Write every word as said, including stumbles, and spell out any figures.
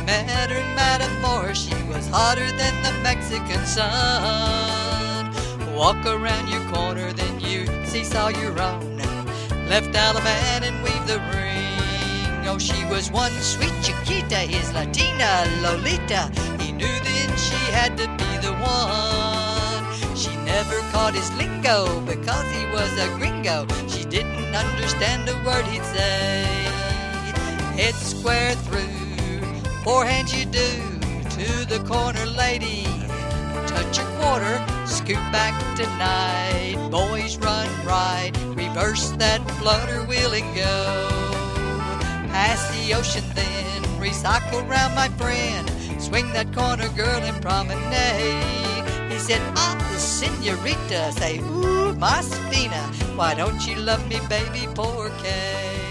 met her in Matamoros, she was hotter than the Mexican sun. Walk around your corner, then you seesaw your own. Left Alaman and weave the ring. Oh, she was one sweet Chiquita, his Latina Lolita. He knew then she had to be the one. She never caught his lingo because he was a gringo. She didn't understand a word he'd say. Head square through, forehand you do to the corner lady. Touch a quarter, scoot back tonight. Boys run right, reverse that flutter wheel and go. Pass the ocean then, recycle round my friend. Swing that corner girl and promenade. He said, ah, senorita, say, ooh, my Safina. Why don't you love me, baby, porque?